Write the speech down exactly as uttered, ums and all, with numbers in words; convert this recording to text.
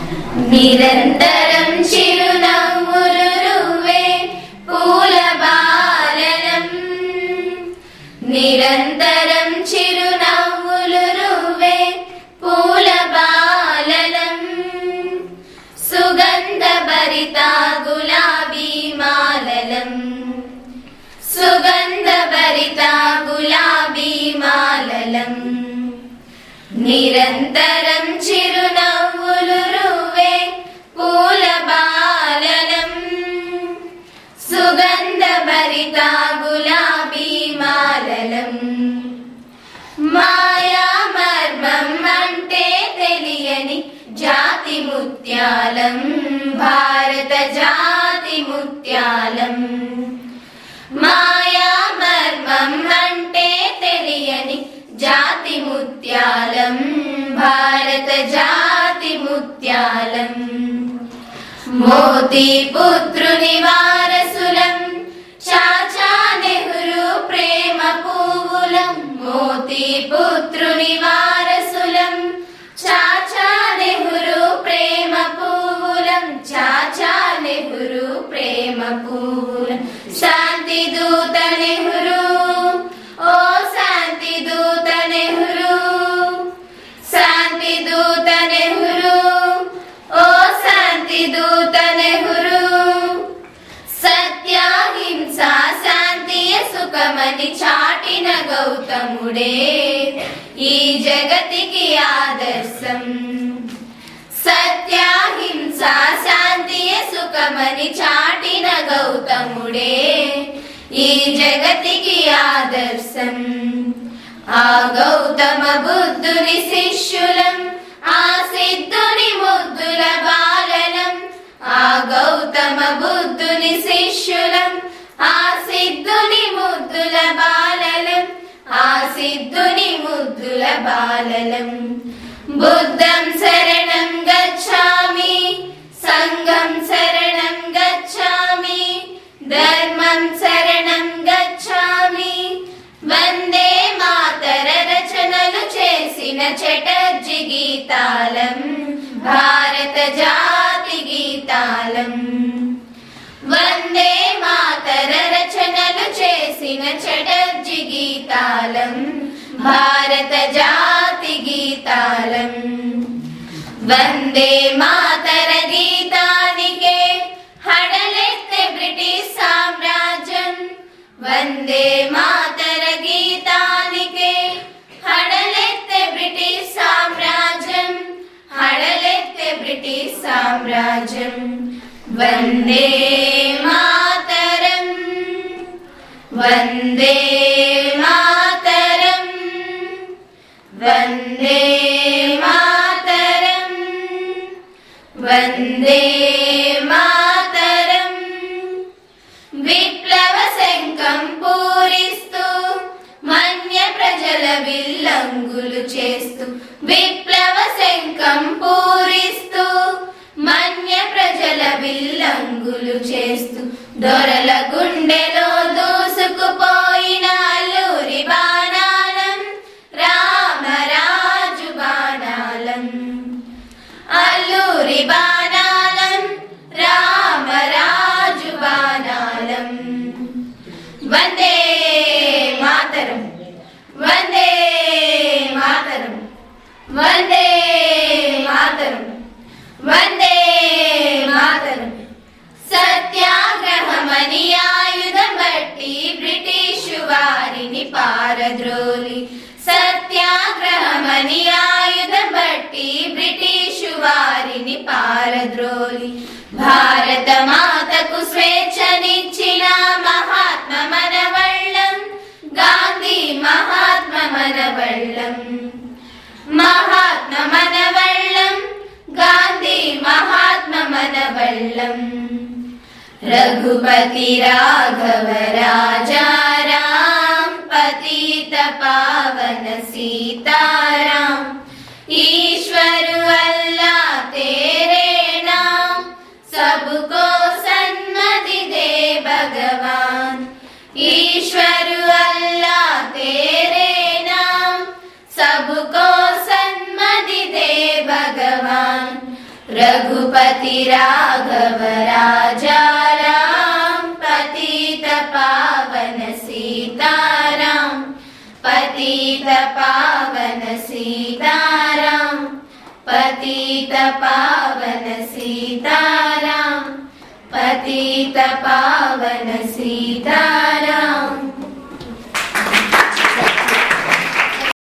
నిరంతరం చిరునవ్వులు రువ్వే పూల బాలలం, నిరంతరం చిరునవ్వులు రువ్వే పూల బాలలం, సుగంధ భరిత గులాబీ మాలలం, సుగంధ భరిత గులాబీ మాలలం, నిరంతరం చిరునవ్వులు రువ్వే పూల బాలలం, సుగంధ భరిత గులాబీ మాలలం. మాయా మర్మం అంటే తెలియని జాతి ముత్యాలం, భారత జాతి ముత్యాలం. మాయా మర్మం అంటే తెలియని జాతి ముత్యాలం, భారత జాతి ముత్యాలం. మోతీ పుత్రుని వారసులం, చాచా నెహ్రూ ప్రేమ పువ్వులం. మోతీ పుత్రుని వారసులం, చాచా నెహ్రూ ప్రేమ పువ్వులం, చాచా నెహ్రూ ప్రేమ పువ్వులం. శాంతి దూత నెహ్రూ, ఓ శాంతి దూత నెహ్రూ, శాంతి దూత నెహ్రూ, ఓ శాంతి దూత నెహ్రూ. సత్యాహింస శాంతియ సుఖమని చాటిన గౌతముడే ఈ జగతికి ఆదర్శం. సత్యాహింస శాంతియ సుఖమని చాటిన గౌతముడే ఈ జగతికి ఆదర్శం. ఆ గౌతమ బుద్ధుని శిష్యులం, ఆ సిద్ధుని ముద్దుల బాలలం. ఆ గౌతమ బుద్ధుని శిష్యులం, ఆ సిద్ధుని ముద్దుల బాలలం, ఆ సిద్ధుని ముద్దుల బాలలం. బుద్ధం శరణం గచ్ఛామి, సంఘం శరణం గచ్ఛామి, ధర్మం శరణం గచ్ఛామి. వందే మాతర రచనలు చేసిన చటర్జీ గీతాలం, భారత జాతి గీతాలం. వందే మాతర రచనలు చేసిన చటర్జీ గీతాలం, భారత జాతి గీతాలం. వందే మాతర గీతానికే హడలెత్తే బ్రిటిష్ సామ్రాజ్యం. వందే మాతర గీతానికే హడలెత్తే బ్రిటిష్ సామ్రాజ్యం, హడలెత్తే బ్రిటిష్ సామ్రాజ్యం. వందే మాతరం, వందే మాతరం, వందే మాతరం, వందే మాతరం. విప్లవ శంఖం పూరిస్తూ మన్య ప్రజల విల్లంగులు చేస్తూ, విప్లవ శంఖం పూరిస్తూ మన్య ప్రజల విల్లంగులు చేస్తూ, దొరల గుండెలో దూసుకుపోయిన అల్లూరి బాణాలం, రామరాజు బాణాలం. అల్లూరి బాణాలం, రామరాజు బాణాలం. వందే మాతరం, వందే మాతరం, వందే మాతరం, వందే మాతరం. సత్యాగ్రహమని ఆయుధం బట్టి బ్రిటిషు వారిని పారద్రోలి, సత్యాగ్రహమని ఆయుధం బట్టి బ్రిటిషు వారిని పారద్రోలి. భారత మాతకు స్వేచ్ఛనిచ్చిన మహాత్మ మనవళ్ళం, గాంధీ మహాత్మ మనవళ్ళం. మహాత్మ మనవళ్ళం, గాంధీ మహాత్మ మనవళ్ళం. రఘుపతి రాఘవ రాజారాం, పతిత పావన सीताराम. ईश्वर अल्लाह तेरे नाम, सबको सन्मति दे भगवान. ईश्वर अल्लाह तेरे नाम, सबको सन्मति दे भगवान. रघुपति राघव राजा राम, पतित पावन सीताराम, पतित पावन सीताराम, पतित पावन सीताराम, पतित पावन सीताराम।